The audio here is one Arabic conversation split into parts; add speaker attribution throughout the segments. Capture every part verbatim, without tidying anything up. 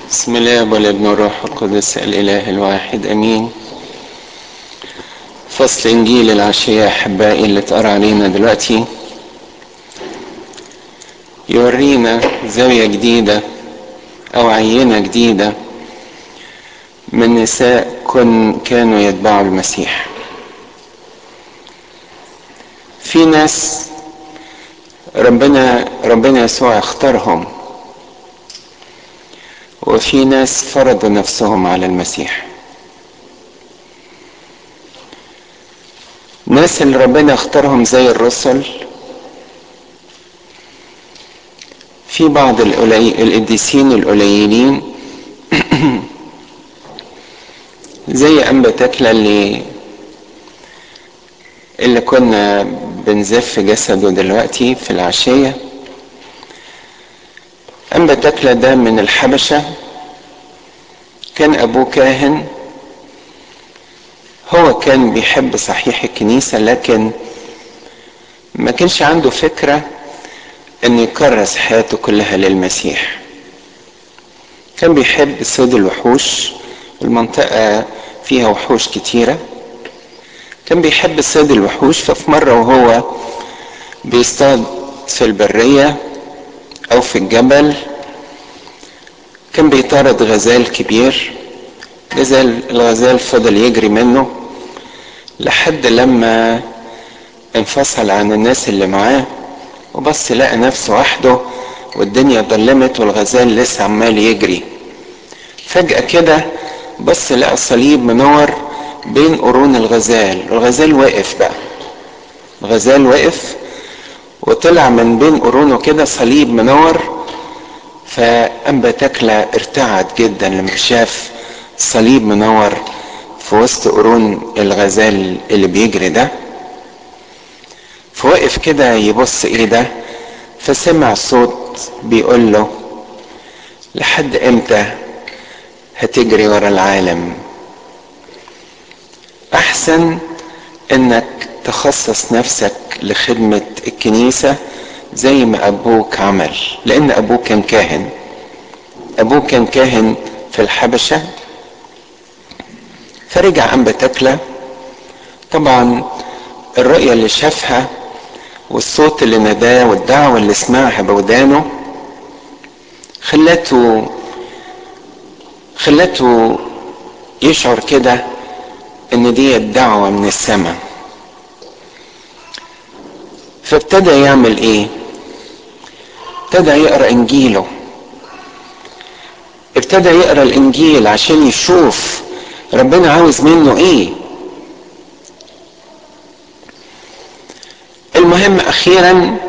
Speaker 1: بسم الله والابن والروح القدس الإله الواحد أمين. فصل إنجيل العشية أحبائي اللي اتقرأ علينا دلوقتي يورينا زاوية جديدة أو عينة جديدة من نساء كن كانوا يتبعوا المسيح. في ناس ربنا ربنا يسوع اختارهم، وفي ناس فرضوا نفسهم على المسيح. ناس اللي ربنا اختارهم زي الرسل، في بعض القديسين القليلين زي أنبا تكلة اللي اللي كنا بنزف جسده دلوقتي في العشية. أنبا تكلة ده من الحبشة، كان أبوه كاهن. هو كان بيحب صحيح الكنيسة، لكن ما كانش عنده فكرة أن يكرس حياته كلها للمسيح. كان بيحب صيد الوحوش، المنطقة فيها وحوش كتيرة. كان بيحب صيد الوحوش، ففي مرة وهو بيصطاد في البرية أو في الجبل كان بيطارد غزال كبير. غزال الغزال فضل يجري منه لحد لما انفصل عن الناس اللي معاه، وبص لقى نفسه وحده والدنيا ضلمت والغزال لسه عمال يجري. فجأة كده بص لقى صليب منور بين قرون الغزال، والغزال وقف بقى. الغزال وقف وطلع من بين قرونه كده صليب منور. فأنبا تكلة ارتعد جدا لما شاف صليب منور في وسط قرون الغزال اللي بيجري ده. فوقف كده يبص ايه ده، فسمع صوت بيقول له: لحد امتى هتجري ورا العالم؟ احسن انك تخصص نفسك لخدمة الكنيسة زي ما ابوك عمل، لان ابوك كان كاهن. ابوك كان كاهن في الحبشة. فرجع أنبا تكلة، طبعا الرؤية اللي شافها والصوت اللي نداه والدعوة اللي سمعها بودانه خلته خلته يشعر كده ان دي الدعوة من السماء. فابتدى يعمل ايه؟ ابتدى يقرأ انجيله. ابتدى يقرأ الانجيل عشان يشوف ربنا عاوز منه ايه. المهم اخيرا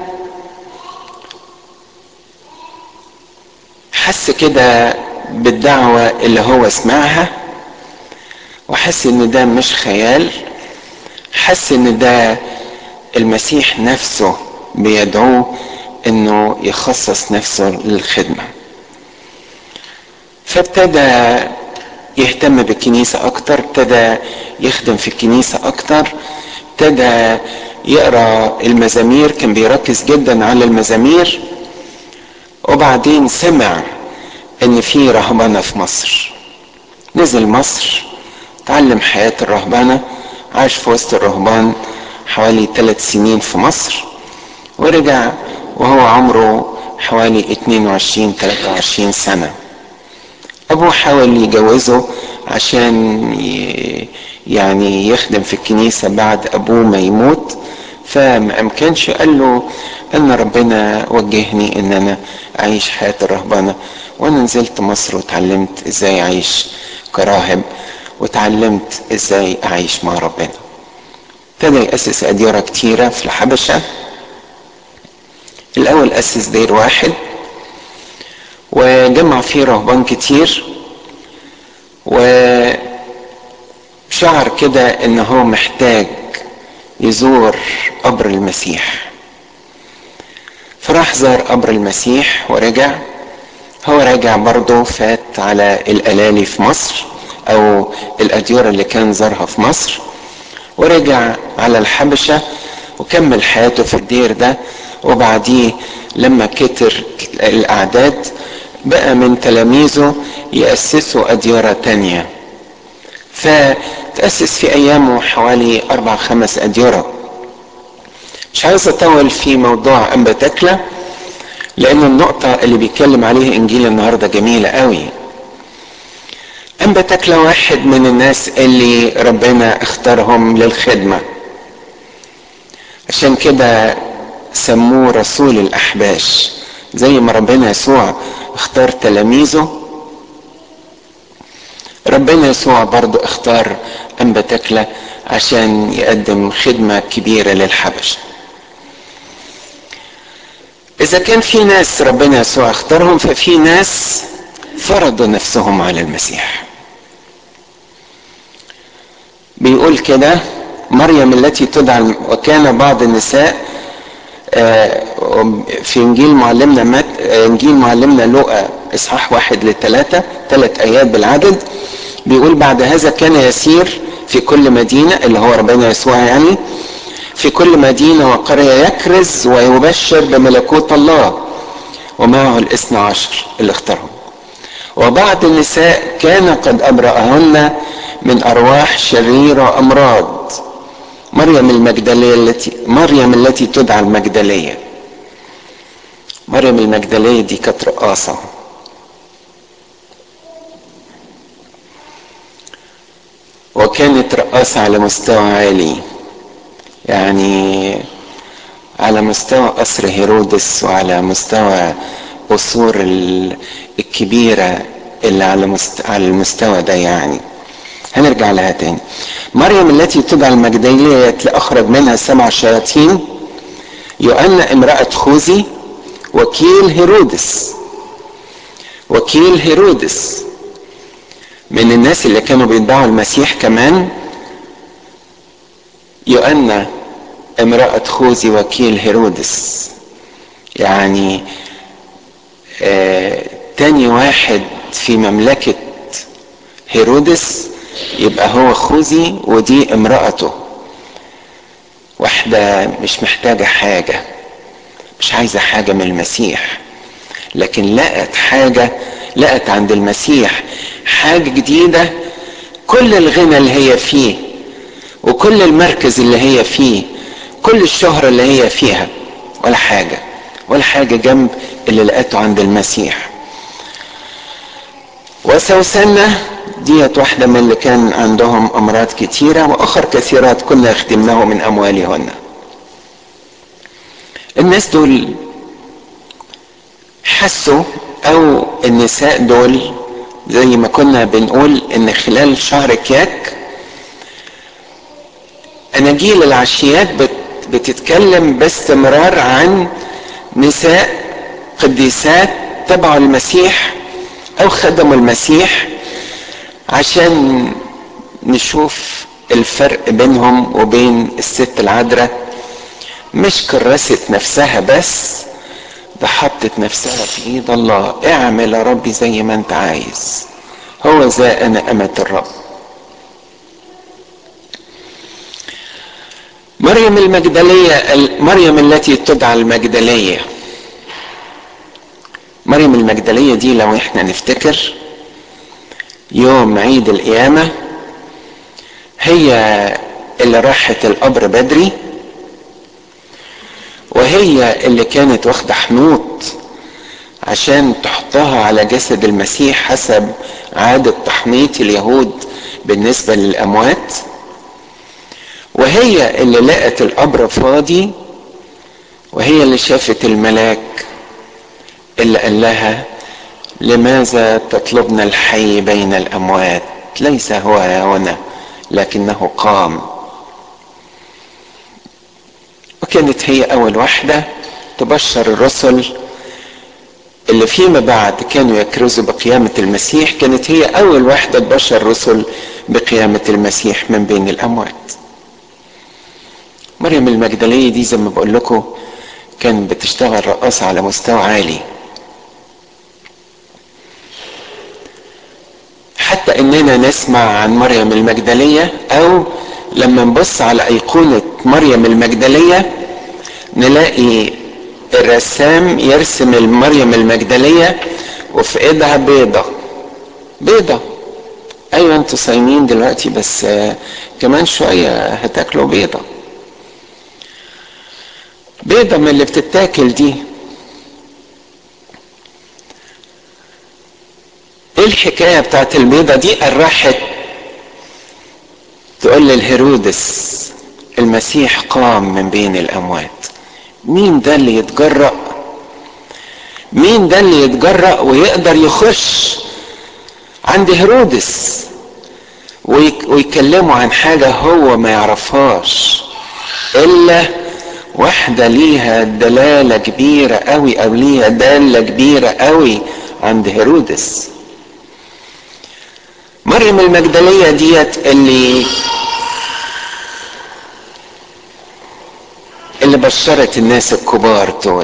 Speaker 1: حس كده بالدعوة اللي هو سمعها، وحس ان ده مش خيال. حس ان ده المسيح نفسه بيدعوه انه يخصص نفسه للخدمة. فابتدى يهتم بالكنيسة اكتر، ابتدى يخدم في الكنيسة اكتر، ابتدى يقرأ المزامير، كان بيركز جدا على المزامير. وبعدين سمع ان في رهبنة في مصر. نزل مصر، تعلم حياة الرهبنة، عاش في وسط الرهبان حوالي ثلاث سنين في مصر، ورجع وهو عمره حوالي اتنين وعشرين تلاتة وعشرين سنة. ابوه حاول يجوزه عشان يعني يخدم في الكنيسة بعد ابوه ما يموت، فما امكنش. قال له ان ربنا وجهني ان انا اعيش حياة الرهبنة، وانا نزلت مصر وتعلمت ازاي اعيش كراهب، وتعلمت ازاي اعيش مع ربنا. ابتدى يأسس أديرة كتيرة في الحبشة. الأول أسس دير واحد وجمع فيه رهبان كتير، وشعر كده إن هو محتاج يزور قبر المسيح. فراح زار قبر المسيح ورجع. هو راجع برضه فات على الألالي في مصر أو الأديرة اللي كان زارها في مصر، ورجع على الحبشة وكمل حياته في الدير ده. وبعديه لما كتر الأعداد بقى من تلاميذه يأسسوا أديرة تانية، فتأسس في أيامه حوالي أربع خمس أديرة. مش عايز أطول في موضوع أنبا تكلة، لأن النقطة اللي بيتكلم عليها إنجيل النهاردة جميلة قوي. أنبا تكلة واحد من الناس اللي ربنا اختارهم للخدمة، عشان كده سموه رسول الأحباش. زي ما ربنا يسوع اختار تلاميذه، ربنا يسوع برضو اختار أنبا تكلة عشان يقدم خدمة كبيرة للحبش. إذا كان في ناس ربنا يسوع اختارهم، ففي ناس فرضوا نفسهم على المسيح. بيقول كده: مريم التي تدعى، وكان بعض النساء في انجيل معلمنا مت انجيل معلمنا لوقا اصحاح واحد لثلاثة، ثلاث ايات بالعدد، بيقول: بعد هذا كان يسير في كل مدينة، اللي هو ربنا يسوع يعني، في كل مدينة وقرية يكرز ويبشر بملكوت الله، ومعه الاثنى عشر اللي اختارهم. وبعض النساء كان قد أبرأهن من أرواح شريرة وأمراض. مريم المجدلية التي مريم التي تدعى المجدلية. مريم المجدلية دي كانت رقاصة، وكانت رقاصة على مستوى عالي، يعني على مستوى قصر هيرودس وعلى مستوى قصور الكبيرة اللي على على المستوى ده يعني. هنرجع لها تاني. مريم التي تدعى المجدلية أخرج منها سبع شياطين، يؤنى امرأة خوذي وكيل هيرودس. وكيل هيرودس من الناس اللي كانوا بيتبعوا المسيح كمان. يؤنى امرأة خوذي وكيل هيرودس، يعني آه تاني واحد في مملكة هيرودس يبقى هو خوذي، ودي امرأته. واحدة مش محتاجة حاجة، مش عايزة حاجة من المسيح، لكن لقت حاجة، لقت عند المسيح حاجة جديدة. كل الغنى اللي هي فيه، وكل المركز اللي هي فيه، كل الشهرة اللي هي فيها، ولا حاجة ولا حاجة جنب اللي لقته عند المسيح. وسوسنة ديت واحدة من اللي كان عندهم أمراض كتيرة، وأخر كثيرات كنا يخدمناه من أموالهن. الناس دول حسوا، أو النساء دول، زي ما كنا بنقول إن خلال شهر كياك أناجيل العشيات بتتكلم باستمرار عن نساء قديسات تبعوا المسيح أو خدموا المسيح، عشان نشوف الفرق بينهم وبين الست العذراء. مش كرست نفسها بس، ده حطت نفسها في ايد الله. اعمل يا ربي زي ما انت عايز، هو ذا انا امة الرب. مريم المجدلية، مريم التي تدعى المجدلية. مريم المجدلية دي لو احنا نفتكر يوم عيد القيامة، هي اللي راحت القبر بدري، وهي اللي كانت واخدة حنوط عشان تحطها على جسد المسيح حسب عادة تحنيط اليهود بالنسبة للأموات. وهي اللي لقت القبر فاضي، وهي اللي شافت الملاك اللي قال لها: لماذا تطلبن الحي بين الأموات؟ ليس هو هنا لكنه قام. وكانت هي أول واحدة تبشر الرسل اللي فيما بعد كانوا يكرزوا بقيامة المسيح. كانت هي أول واحدة تبشر الرسل بقيامة المسيح من بين الأموات. مريم المجدلية دي زي ما بقول لكم كانت بتشتغل رقاصة على مستوى عالي، حتى اننا نسمع عن مريم المجدلية، او لما نبص على ايقونة مريم المجدلية نلاقي الرسام يرسم مريم المجدلية وفي ايدها بيضة، بيضة. ايوه انتوا صايمين دلوقتي، بس كمان شوية هتاكلوا بيضة. بيضة من اللي بتتاكل دي. ايه الحكاية بتاعت البيضة دي؟ راحت تقول للهيرودس المسيح قام من بين الاموات. مين ده اللي يتجرأ؟ مين ده اللي يتجرأ ويقدر يخش عند هيرودس ويكلموا عن حاجة هو ما يعرفهاش، الا واحدة ليها دلالة كبيرة قوي، او ليها دالة كبيرة قوي عند هيرودس. مريم المجدلية ديت اللي اللي بشرت الناس الكبار دول،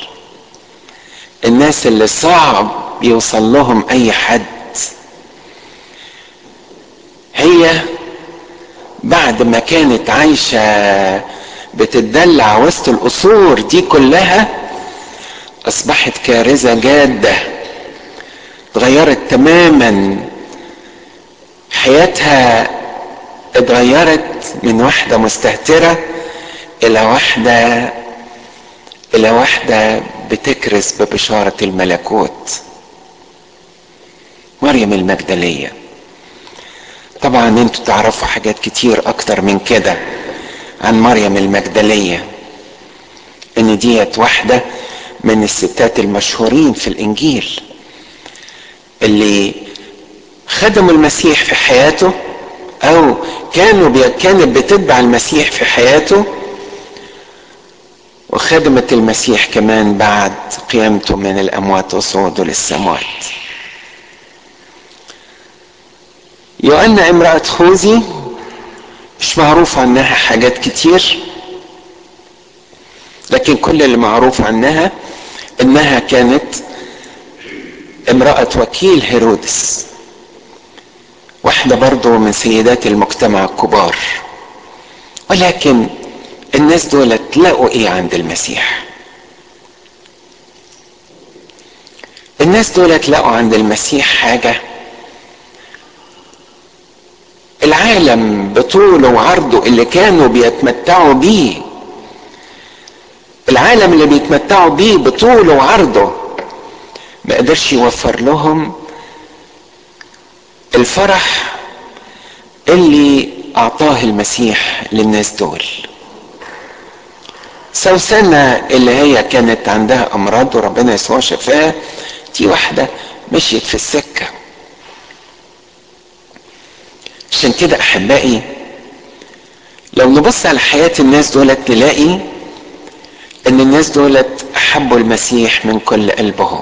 Speaker 1: الناس اللي صعب يوصل لهم اي حد. هي بعد ما كانت عايشة بتدلع وسط القصور دي كلها، اصبحت كارثة جادة، اتغيرت تماما. حياتها اتغيرت من واحدة مستهترة الى واحدة الى واحدة بتكرز ببشارة الملكوت. مريم المجدلية. طبعا انتوا تعرفوا حاجات كتير اكتر من كده عن مريم المجدلية، ان ديت واحدة من الستات المشهورين في الانجيل اللي خدموا المسيح في حياته، او كانوا بي... كانت بتتبع المسيح في حياته، وخدمت المسيح كمان بعد قيامته من الاموات وصعوده للسماوات. يوأنا امرأة خوذي مش معروف عنها حاجات كتير، لكن كل اللي معروف عنها انها كانت امرأة وكيل هيرودس، واحدة برضو من سيدات المجتمع الكبار. ولكن الناس دول لقوا ايه عند المسيح؟ الناس دول لقوا عند المسيح حاجة العالم بطوله وعرضه اللي كانوا بيتمتعوا بيه، العالم اللي بيتمتعوا بيه بطوله وعرضه ما قدرش يوفر لهم الفرح اللي اعطاه المسيح للناس دول. سوسنة اللي هي كانت عندها امراض وربنا يسوع شفاها، دي واحدة مشيت في السكة. عشان كده احبائي لو نبص على حياة الناس دولت نلاقي ان الناس دولت احبوا المسيح من كل قلبهم.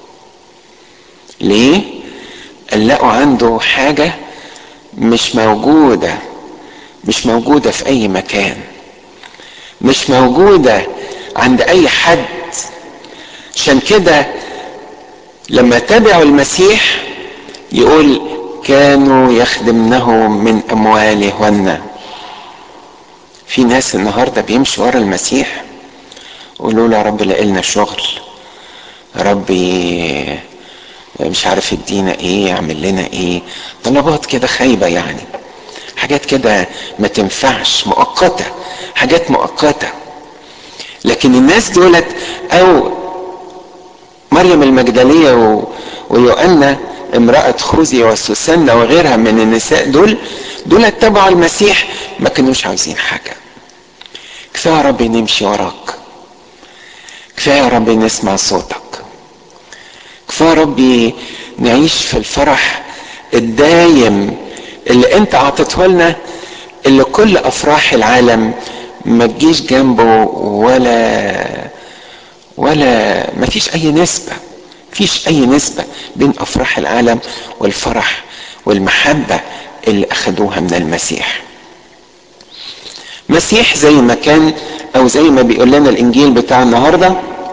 Speaker 1: ليه؟ لقوا عنده حاجة مش موجودة مش موجودة في اي مكان، مش موجودة عند اي حد. عشان كده لما تبعوا المسيح يقول كانوا يخدمنه من اموالهن. في ناس النهاردة بيمشوا ورا المسيح يقولوا له يا رب لاقي لنا شغل، يا ربي مش عارف يدينا ايه، يعمل لنا ايه، طلبات كده خايبة يعني، حاجات كده ما تنفعش، مؤقتة، حاجات مؤقتة. لكن الناس دولت او مريم المجدلية و... ويوأنا امرأة خوذي وسوسنة وغيرها من النساء دول دول اتبعوا المسيح، ما كانوش عاوزين حاجة. كفاية يا رب نمشي وراك، كفاية يا رب نسمع صوتك، كفاية يا رب نعيش في الفرح الدايم اللي انت اعطيته لنا، اللي كل افراح العالم ما تجيش جنبه، ولا ولا ما فيش اي نسبة فيش اي نسبة بين افراح العالم والفرح والمحبة اللي اخدوها من المسيح. مسيح زي ما كان او زي ما بيقول لنا الانجيل بتاع النهاردة،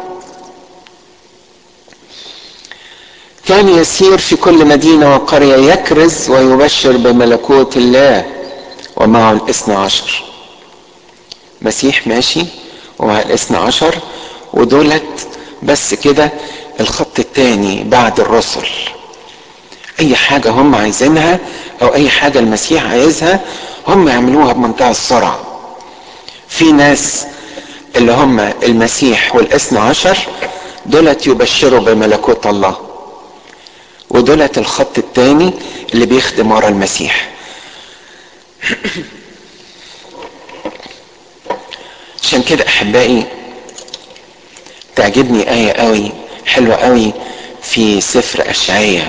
Speaker 1: كان يسير في كل مدينة وقرية يكرز ويبشر بملكوت الله ومعه الاثنى عشر. مسيح ماشي ومع الاثنى عشر، ودولت بس كده الخط الثاني بعد الرسل. اي حاجة هم عايزينها او اي حاجة المسيح عايزها هم يعملوها بمنتهى السرعة. في ناس اللي هم المسيح والاثنى عشر دولت يبشروا بملكوت الله، ودولت الخط الثاني اللي بيخدم ورا المسيح. عشان كده احبائي تعجبني آية قوي حلوة قوي في سفر أشعياء.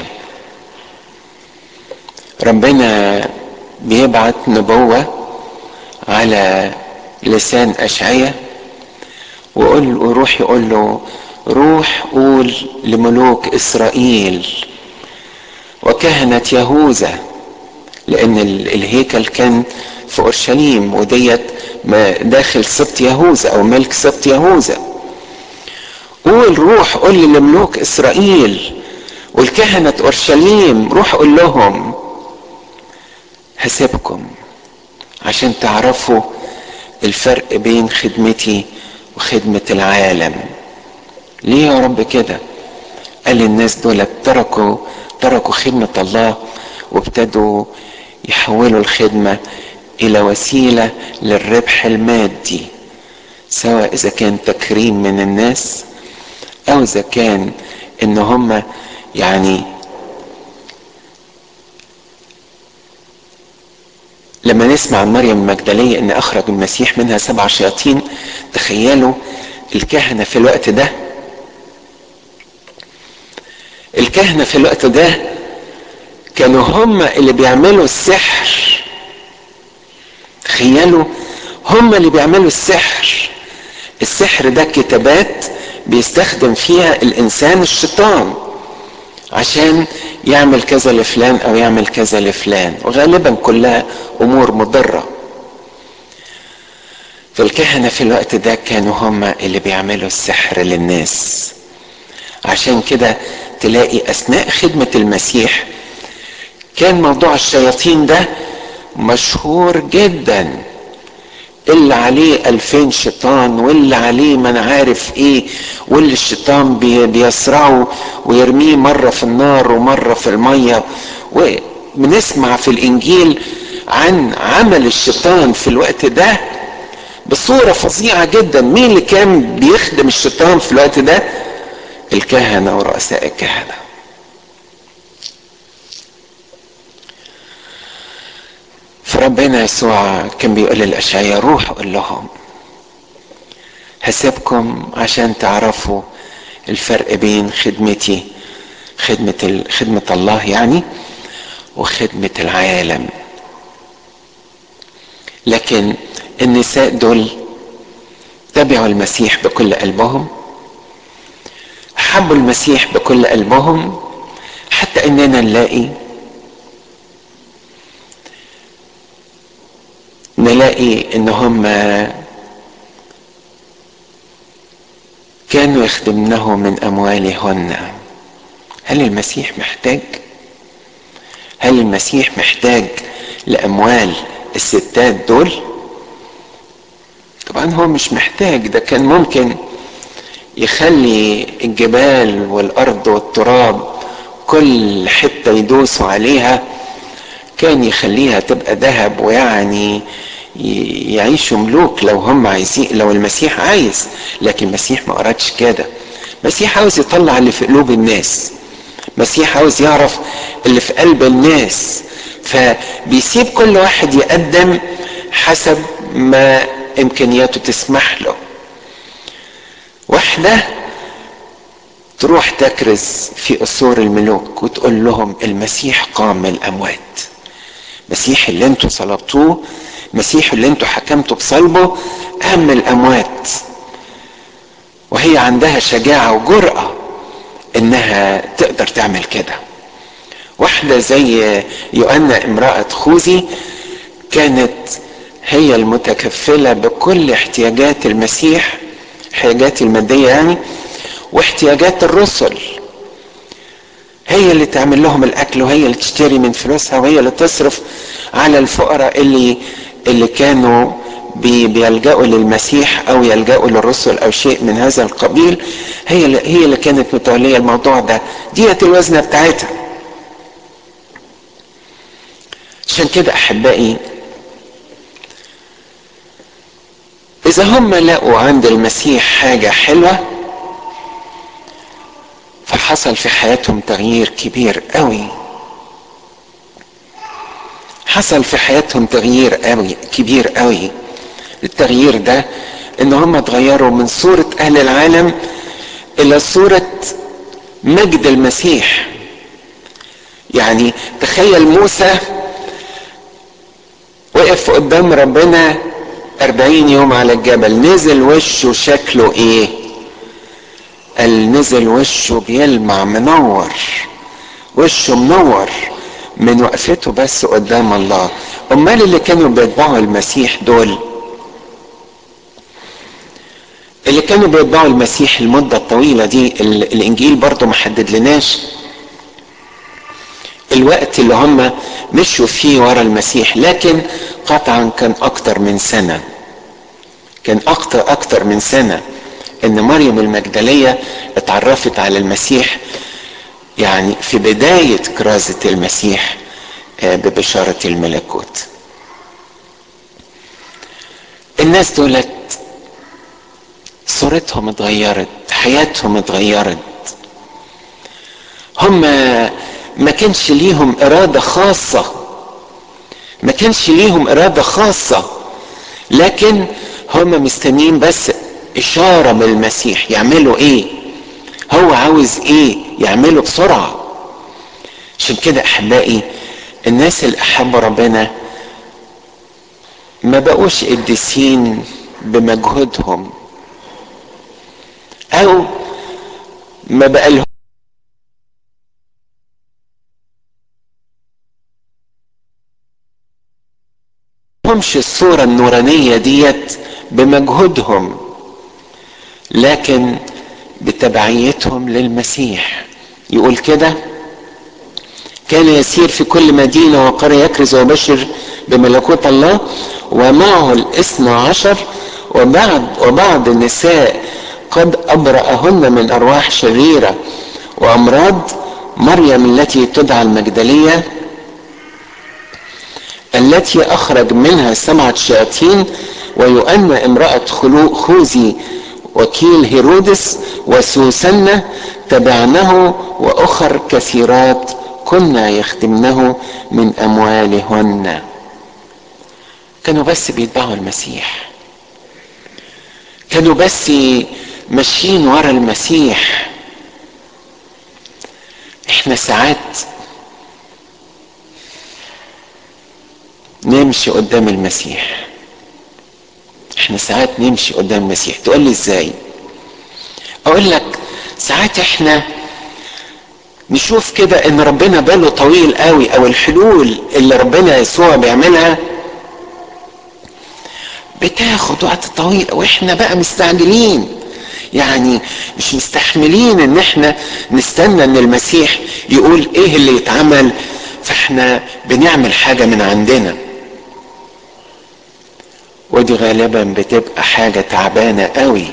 Speaker 1: ربنا بيبعت نبوة على لسان أشعياء ويقول وروح يقول له روح قول لملوك إسرائيل وكهنة يهوذا، لأن الهيكل كان في أورشليم وديت داخل سبط يهوذا أو ملك سبط يهوذا. قول روح قول لملوك إسرائيل والكهنة أورشليم، روح قول لهم هسيبكم عشان تعرفوا الفرق بين خدمتي وخدمة العالم. ليه يا رب كده؟ قال الناس دول تركوا تركوا خدمة الله وابتدوا يحولوا الخدمة الى وسيلة للربح المادي، سواء اذا كان تكريم من الناس او اذا كان ان هم يعني لما نسمع عن مريم المجدلية ان اخرج المسيح منها سبع شياطين، تخيلوا الكهنة في الوقت ده الكهنة في الوقت ده كانوا هم اللي بيعملوا السحر. تخيلوا هم اللي بيعملوا السحر. السحر ده كتابات بيستخدم فيها الانسان الشيطان عشان يعمل كذا لفلان او يعمل كذا لفلان، وغالبا كلها امور مضرة. فالكهنة في الوقت ده كانوا هم اللي بيعملوا السحر للناس. عشان كده تلاقي اثناء خدمة المسيح كان موضوع الشياطين ده مشهور جدا، اللي عليه الفين شيطان واللي عليه من عارف ايه، واللي الشيطان بي بيسرعه ويرميه مرة في النار ومرة في المية. وبنسمع في الانجيل عن عمل الشيطان في الوقت ده بصورة فظيعة جدا. مين اللي كان بيخدم الشيطان في الوقت ده؟ الكهنة ورؤساء الكهنة. فربنا يسوع كان بيقول للأشعياء روح قول لهم هسيبكم عشان تعرفوا الفرق بين خدمتي خدمة خدمة الله يعني وخدمة العالم. لكن النساء دول تبعوا المسيح بكل قلبهم، حبوا المسيح بكل قلبهم، حتى اننا نلاقي نلاقي ان هم كانوا يخدمنه من اموالهن. هل المسيح محتاج؟ هل المسيح محتاج لاموال الستات دول؟ طبعا هو مش محتاج. ده كان ممكن يخلي الجبال والارض والتراب كل حتة يدوسوا عليها كان يخليها تبقى ذهب، ويعني يعيشوا ملوك لو هم عايزين، لو المسيح عايز. لكن المسيح ما أرادش كده. المسيح عاوز يطلع اللي في قلوب الناس، المسيح عاوز يعرف اللي في قلب الناس، فبيسيب كل واحد يقدم حسب ما امكانياته تسمح له. واحدة تروح تكرز في قصور الملوك وتقول لهم المسيح قام من الاموات، المسيح اللي انتوا صلبتوه، المسيح اللي انتوا حكمتوا بصلبه قام من الاموات. وهي عندها شجاعة وجرأة انها تقدر تعمل كده. واحدة زي يوأنا امرأة خوذي كانت هي المتكفلة بكل احتياجات المسيح، احتياجات المادية يعني واحتياجات الرسل. هي اللي تعمل لهم الاكل، وهي اللي تشتري من فلوسها، وهي اللي تصرف على الفقراء اللي اللي كانوا بي بيلجأوا للمسيح او يلجأوا للرسل او شيء من هذا القبيل. هي اللي هي اللي كانت متولية الموضوع ده، ديت الوزنة بتاعتها. عشان كده احبائي، اذا هم لقوا عند المسيح حاجة حلوة فحصل في حياتهم تغيير كبير قوي، حصل في حياتهم تغيير قوي كبير قوي. التغيير ده ان هم اتغيروا من صورة اهل العالم الى صورة مجد المسيح. يعني تخيل موسى وقف قدام ربنا أربعين يوم على الجبل، نزل وشه شكله ايه؟ قال نزل وشه بيلمع منور، وشه منور من وقفته بس قدام الله. امال اللي كانوا بيتبعوا المسيح دول، اللي كانوا بيتبعوا المسيح المدة الطويلة دي، الانجيل برضو محدد لناش الوقت اللي هم مشوا فيه ورا المسيح، لكن قطعا كان اكتر من سنة، كان اكتر اكتر من سنة ان مريم المجدلية اتعرفت على المسيح، يعني في بداية كرازة المسيح ببشارة الملكوت. الناس دولت صورتهم اتغيرت، حياتهم اتغيرت. هم ما كانش ليهم ارادة خاصة، ما كانش ليهم ارادة خاصة، لكن هم مستنيين بس اشارة من المسيح يعملوا ايه، هو عاوز ايه يعملوا بسرعة. عشان كده احبائي، الناس اللي احبوا ربنا ما بقوش قديسين بمجهودهم، او ما بقى لهمش الصورة النورانية ديت بمجهودهم، لكن بتبعيتهم للمسيح. يقول كده: كان يسير في كل مدينة وقرية يكرز ويبشر بملكوت الله، ومعه الاثنى عشر، وبعض وبعض النساء قد أبرأهن من أرواح شريرة وأمراض، مريم التي تدعى المجدلية التي أخرج منها سبعة شياطين، ويؤنى امرأة خوذي وكيل هيرودس، وسوسنة تبعنه، وأخر كثيرات كنا يخدمنه من أموالهن. كانوا بس بيتبعوا المسيح، كانوا بس ماشيين ورا المسيح. احنا ساعات نمشي قدام المسيح، احنا ساعات نمشي قدام المسيح. تقول لي ازاي؟ اقول لك ساعات احنا نشوف كده ان ربنا باله طويل قوي، او الحلول اللي ربنا يسوع بيعملها بتاخد وقت طويل، واحنا بقى مستعجلين، يعني مش مستحملين ان احنا نستنى ان المسيح يقول ايه اللي يتعمل، فاحنا بنعمل حاجة من عندنا، ودي غالبا بتبقى حاجة تعبانة قوي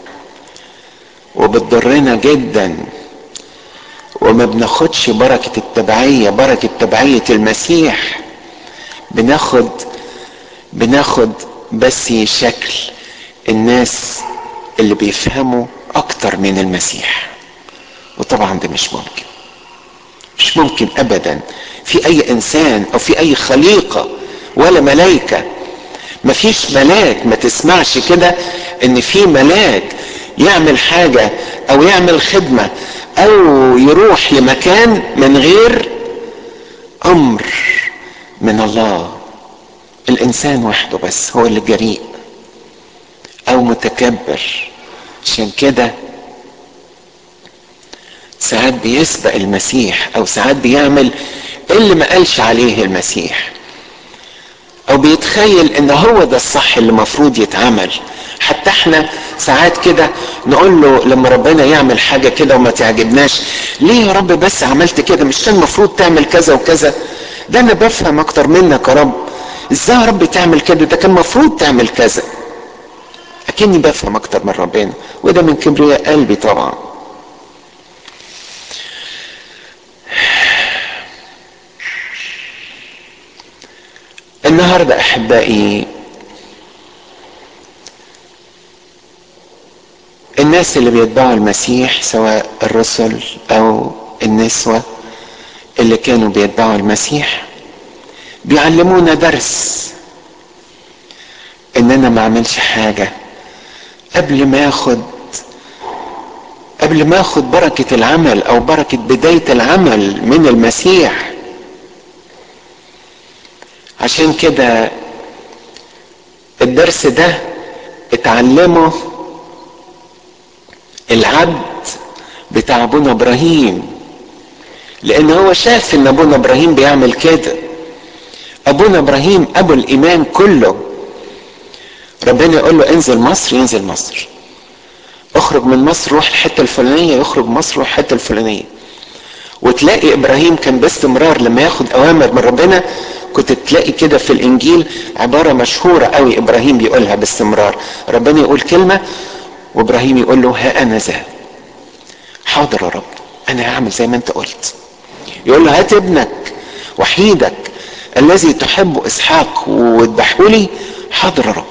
Speaker 1: وبتضرنا جدا، وما بناخدش بركة التبعية، بركة تبعية المسيح. بناخد بناخد بس شكل الناس اللي بيفهموا اكتر من المسيح، وطبعا ده مش ممكن، مش ممكن ابدا في اي انسان او في اي خليقة ولا ملائكة. مفيش ملاك ما تسمعش كده ان في ملاك يعمل حاجة او يعمل خدمة او يروح لمكان من غير امر من الله. الانسان وحده بس هو اللي جريء او متكبر. عشان كده ساعات بيسبق المسيح، او ساعات بيعمل اللي ما قالش عليه المسيح، او بيتخيل ان هو ده الصح اللي مفروض يتعمل. حتى احنا ساعات كده نقول له لما ربنا يعمل حاجة كده وما تعجبناش: ليه يا رب بس عملت كده؟ مش كان المفروض تعمل كذا وكذا؟ ده انا بفهم اكتر منك يا رب، ازاي يا رب تعمل كده؟ ده كان المفروض تعمل كذا. اكني بفهم اكتر من ربنا، وده من كبرياء قلبي طبعا. النهاردة احبائي الناس اللي بيتبعوا المسيح سواء الرسل او النسوة اللي كانوا بيتبعوا المسيح بيعلمونا درس ان انا ما اعملش حاجة قبل ما اخد قبل ما اخد بركة العمل او بركة بداية العمل من المسيح. عشان كده الدرس ده اتعلمه العبد بتاع ابونا ابراهيم، لان هو شاف ان ابونا ابراهيم بيعمل كده. ابونا ابراهيم ابو الايمان كله، ربنا يقول له انزل مصر ينزل مصر، اخرج من مصر روح الحته الفلانيه يخرج مصر روح الحته الفلانيه. وتلاقي ابراهيم كان باستمرار لما ياخد اوامر من ربنا، كنت تلاقي كده في الانجيل عباره مشهوره قوي ابراهيم بيقولها باستمرار. ربنا يقول كلمه وابراهيم يقول له ها انا ذا، حاضر يا رب انا هعمل زي ما انت قلت. يقول له هات ابنك وحيدك الذي تحب اسحاق واذبحه لي، حاضر يا رب.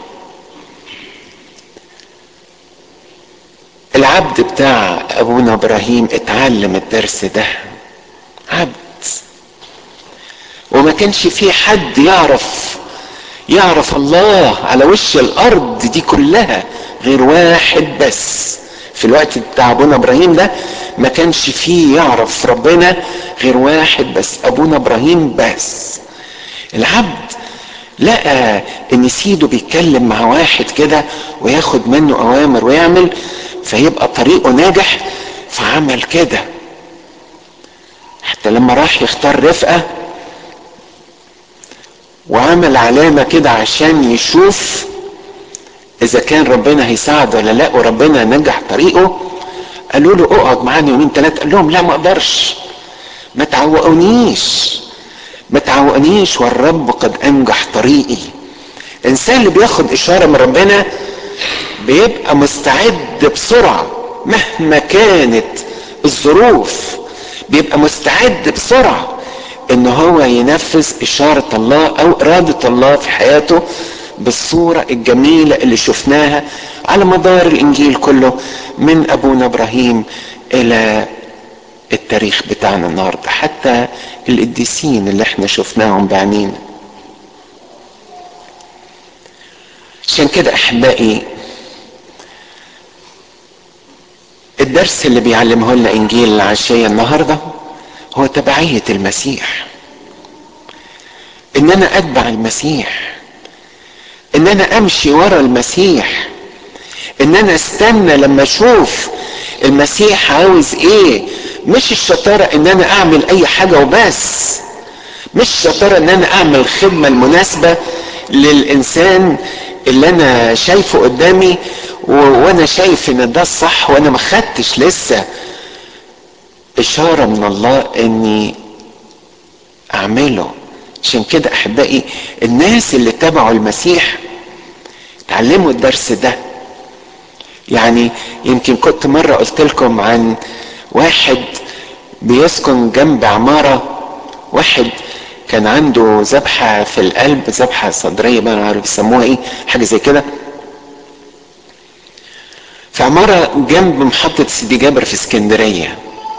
Speaker 1: العبد بتاع ابونا ابراهيم اتعلم الدرس ده، عبد، وما كانش في حد يعرف يعرف الله على وش الارض دي كلها غير واحد بس. في الوقت بتاع ابونا ابراهيم ده ما كانش فيه يعرف ربنا غير واحد بس، ابونا ابراهيم بس. العبد لقى ان سيده بيتكلم مع واحد كده وياخد منه اوامر ويعمل فيبقى طريقه ناجح، فعمل كده. حتى لما راح يختار رفقة وعمل علامة كده عشان يشوف اذا كان ربنا هيساعده ولا لا، وربنا نجح طريقه. قالوا له اقعد معانا يومين ثلاثة، قال لهم لا ما اقدرش، ما تعوقونيش ما تعوقنيش والرب قد انجح طريقي. الانسان اللي بياخد اشارة من ربنا بيبقى مستعد بسرعة مهما كانت الظروف، بيبقى مستعد بسرعة ان هو ينفذ اشارة الله او ارادة الله في حياته بالصورة الجميلة اللي شفناها على مدار الانجيل كله من ابونا ابراهيم الى التاريخ بتاعنا النهاردة، حتى القديسين اللي احنا شفناهم بعينينا. عشان كده احبائي الدرس اللي بيعلمه لنا انجيل العشية النهاردة هو تبعية المسيح، ان انا اتبع المسيح، ان انا امشي ورا المسيح، ان انا استنى لما اشوف المسيح عاوز ايه. مش الشطارة ان انا اعمل اي حاجة وبس، مش الشطارة ان انا اعمل الخدمة المناسبة للانسان اللي انا شايفه قدامي و... وانا شايف ان ده الصح وانا ما خدتش لسه اشارة من الله اني اعمله. عشان كده احبائي الناس اللي تبعوا المسيح تعلموا الدرس ده. يعني يمكن كنت مرة قلت لكم عن واحد بيسكن جنب عمارة، واحد كان عنده ذبحة في القلب، ذبحة صدرية بقى انا عارف يسموها ايه، حاجة زي كده، في عمارة جنب محطة سيدي جابر في اسكندرية.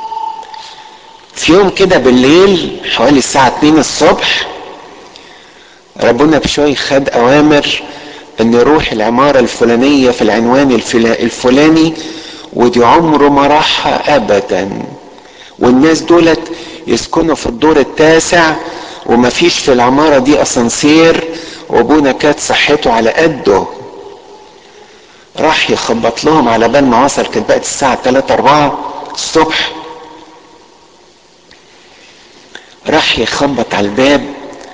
Speaker 1: في يوم كده بالليل حوالي الساعة اتنين الصبح ربنا بشوي خد اوامر ان يروح العمارة الفلانية في العنوان الفلاني، ودي عمره ما راحها ابدا، والناس دولت يسكنوا في الدور التاسع وما فيش في العمارة دي اسانسير، وابونا كانت صحته على قده. راح يخبط لهم على بال ما وصل، كانت بقت الساعة تلاتة اربعة الصبح، راح يخبط على الباب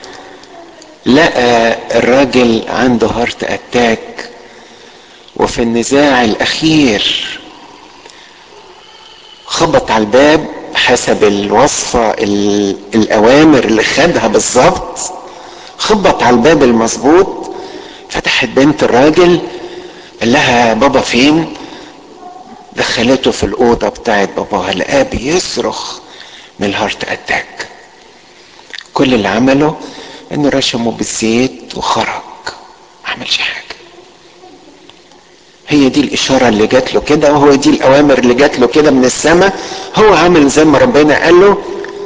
Speaker 1: لقى الراجل عنده هارت اتاك وفي النزاع الاخير. خبط على الباب حسب الوصفة الاوامر اللي خدها بالظبط، خبط على الباب المظبوط. فتحت بنت الراجل قال لها بابا فين؟ دخلته في الاوضه بتاعت باباها لقاه بيصرخ من الهارت اتاك. كل اللي عمله انه رشمه بالزيت وخرج ما عملش حاجه. هي دي الاشاره اللي جات له كده، وهو دي الاوامر اللي جات له كده من السماء. هو عمل زي ما ربنا قال له.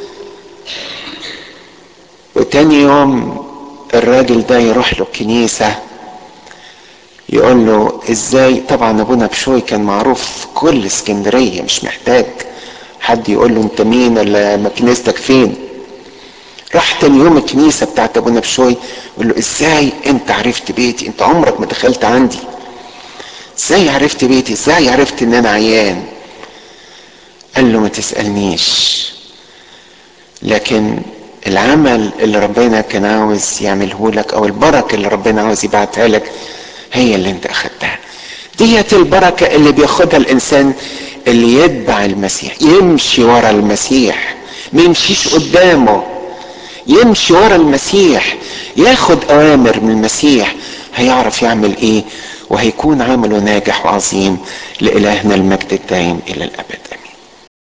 Speaker 1: وتاني يوم الراجل ده يروح له الكنيسه يقول له ازاي. طبعا ابونا بشوي كان معروف في كل اسكندريه، مش محتاج حد يقول له انت مين ولا كنيستك فين. راح تاني يوم الكنيسه بتاعت ابونا بشوي يقول له ازاي انت عرفت بيتي؟ انت عمرك ما دخلت عندي. ازاي عرفت بيتي؟ ازاي عرفت ان انا عيان؟ قال له ما تسألنيش، لكن العمل اللي ربنا كان عاوز يعمله لك او البركة اللي ربنا عاوز يبعتها لك هي اللي انت اخدتها. ديت البركة اللي بياخدها الانسان اللي يتبع المسيح، يمشي ورا المسيح، ما يمشيش قدامه، يمشي ورا المسيح، ياخد اوامر من المسيح. هيعرف يعمل ايه، وهيكون عمله ناجح وعظيم. لإلهنا المجد الدائم الى الابد.